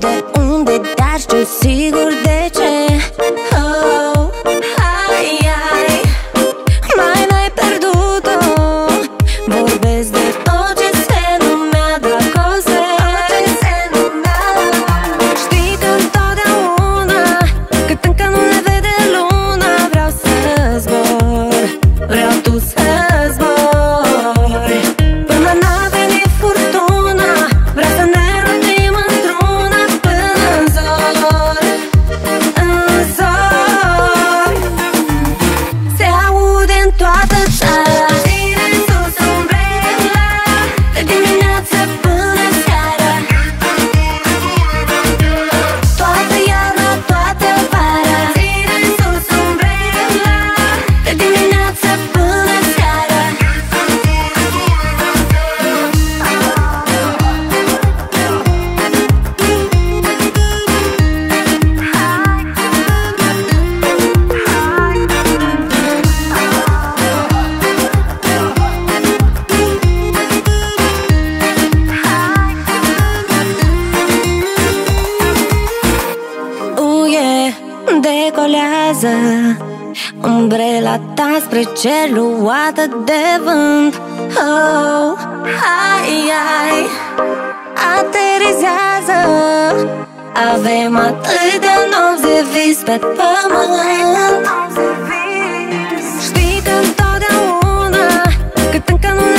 unde, dar știu sigur de ce. Oh, ai, ai, mai n-ai pierdut-o. Vorbesc de tot ce se numea dragoste. Știi că întotdeauna, cât încă nu ne vede luna, vreau să zbor, vreau tu să zbori. Până n-a venit furtuna, vreau să ne rotim într-una până în zor, în zor. Se aude în toată țara, ține sus umbrela, de dimineață până seara. Toată iarna, toată vara, ține sus umbrela, de dimineață până seara. Decolează umbrela ta spre cer, luată de vânt. Oh, ai, ai, aterizează. Avem atâtea nopți de vis pe pământ. Știi că întotdeauna, cât încă nu